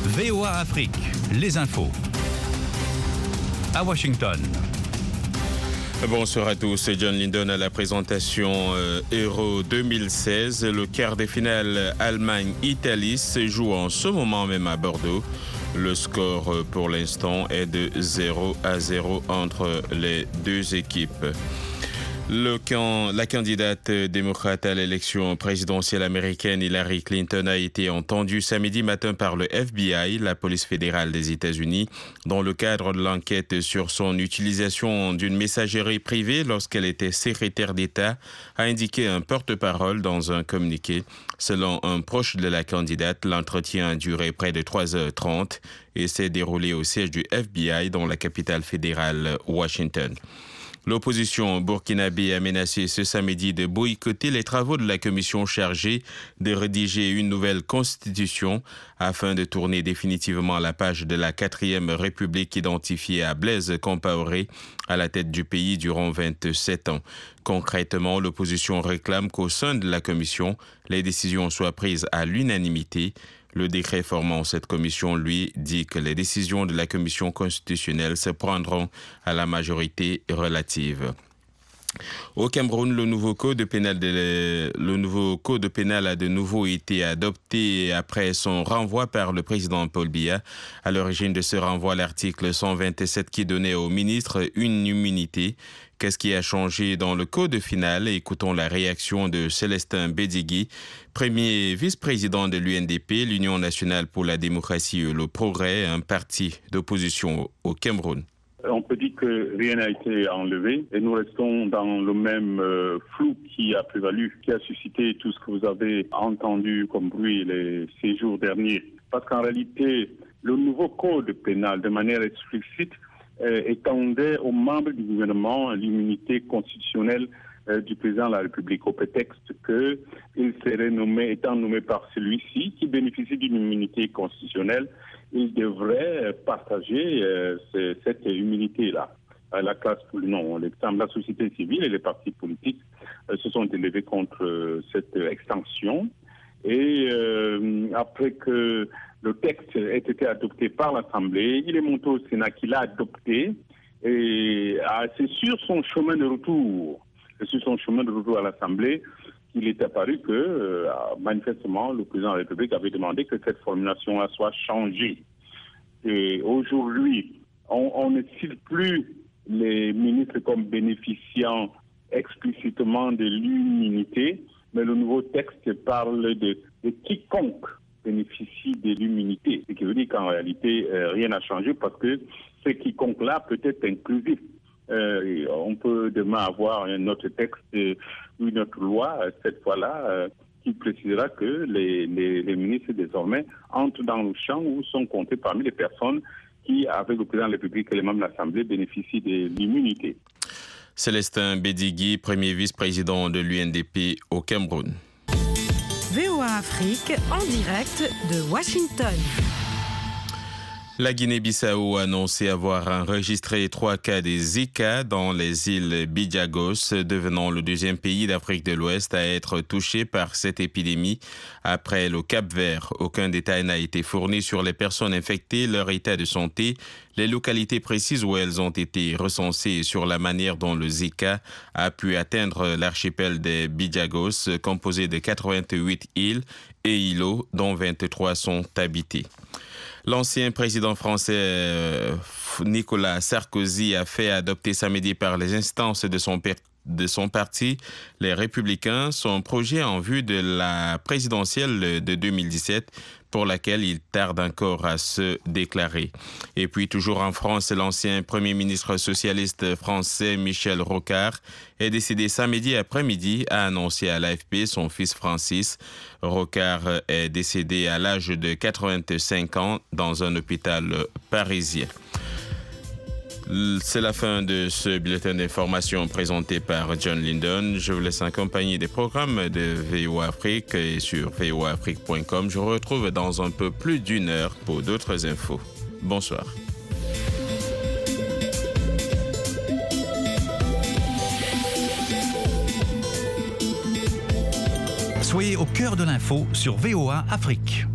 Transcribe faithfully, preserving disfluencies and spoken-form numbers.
V O A Afrique, les infos. À Washington. Bonsoir à tous, c'est John Lindon à la présentation euh, Euro deux mille seize. Le quart de finale Allemagne-Italie se joue en ce moment même à Bordeaux. Le score euh, pour l'instant est de zéro à zéro entre les deux équipes. Le camp, la candidate démocrate à l'élection présidentielle américaine Hillary Clinton a été entendue samedi matin par le F B I, la police fédérale des États-Unis, dans le cadre de l'enquête sur son utilisation d'une messagerie privée lorsqu'elle était secrétaire d'État, a indiqué un porte-parole dans un communiqué. Selon un proche de la candidate, l'entretien a duré près de trois heures trente et s'est déroulé au siège du F B I dans la capitale fédérale Washington. L'opposition burkinabé a menacé ce samedi de boycotter les travaux de la commission chargée de rédiger une nouvelle constitution afin de tourner définitivement la page de la quatrième république identifiée à Blaise Compaoré à la tête du pays durant vingt-sept ans. Concrètement, l'opposition réclame qu'au sein de la commission, les décisions soient prises à l'unanimité. Le décret formant cette commission, lui, dit que les décisions de la commission constitutionnelle se prendront à la majorité relative. Au Cameroun, le nouveau code pénal, de, le nouveau code pénal a de nouveau été adopté après son renvoi par le président Paul Biya. À l'origine de ce renvoi, l'article cent vingt-sept qui donnait au ministre une immunité. Qu'est-ce qui a changé dans le code final? Écoutons la réaction de Célestin Bédigui, premier vice-président de l'U N D P, l'Union nationale pour la démocratie et le progrès, un parti d'opposition au Cameroun. On peut dire que rien n'a été enlevé et nous restons dans le même euh, flou qui a prévalu, qui a suscité tout ce que vous avez entendu comme bruit les six jours derniers. Parce qu'en réalité, le nouveau code pénal, de manière explicite, euh, étendait aux membres du gouvernement l'immunité constitutionnelle euh, du président de la République, au prétexte qu'il serait nommé, étant nommé par celui-ci, qui bénéficie d'une immunité constitutionnelle, il devrait partager euh, cette immunité-là. Euh, la classe, non, la société civile et les partis politiques euh, se sont élevés contre euh, cette extension. Et euh, après que le texte ait été adopté par l'Assemblée, il est monté au Sénat qui l'a adopté. Et ah, c'est sur son chemin de retour, c'est sur son chemin de retour à l'Assemblée, qu'il est apparu que, euh, manifestement, le président de la République avait demandé que cette formulation-là soit changée. Et aujourd'hui, on, on ne cite plus les ministres comme bénéficiant explicitement de l'immunité, mais le nouveau texte parle de, de quiconque bénéficie de l'immunité. Ce qui veut dire qu'en réalité, euh, rien n'a changé parce que ce quiconque-là peut être inclusif. Euh, on peut demain avoir un autre texte, une autre loi, cette fois-là, euh, qui précisera que les, les, les ministres désormais entrent dans le champ où sont comptés parmi les personnes qui, avec le président de la République et les membres de l'Assemblée, bénéficient de l'immunité. Célestin Bédigui, premier vice-président de l'U N D P au Cameroun. V O A Afrique, en direct de Washington. La Guinée-Bissau a annoncé avoir enregistré trois cas de Zika dans les îles Bijagos, devenant le deuxième pays d'Afrique de l'Ouest à être touché par cette épidémie. Après le Cap-Vert, aucun détail n'a été fourni sur les personnes infectées, leur état de santé, les localités précises où elles ont été recensées et sur la manière dont le Zika a pu atteindre l'archipel des Bijagos, composé de quatre-vingt-huit îles et îlots, dont vingt-trois sont habités. L'ancien président français euh, Nicolas Sarkozy a fait adopter samedi par les instances de son, per- de son parti, les Républicains, son projet en vue de la présidentielle de deux mille dix-sept pour laquelle il tarde encore à se déclarer. Et puis toujours en France, l'ancien premier ministre socialiste français Michel Rocard est décédé samedi après-midi, a annoncé à l'A F P son fils Francis. Rocard est décédé à l'âge de quatre-vingt-cinq ans dans un hôpital parisien. C'est la fin de ce bulletin d'information présenté par John Lindon. Je vous laisse accompagner des programmes de V O A Afrique et sur v o a afrique point com. Je vous retrouve dans un peu plus d'une heure pour d'autres infos. Bonsoir. Soyez au cœur de l'info sur V O A Afrique.